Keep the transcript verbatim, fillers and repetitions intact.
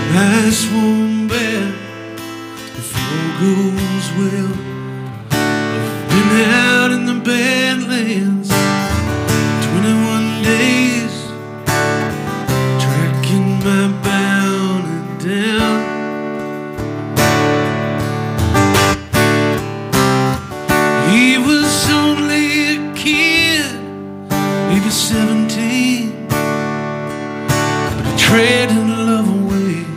Last one bet, if all goes well. I've been out in the Badlands twenty-one days, tracking my bounty down.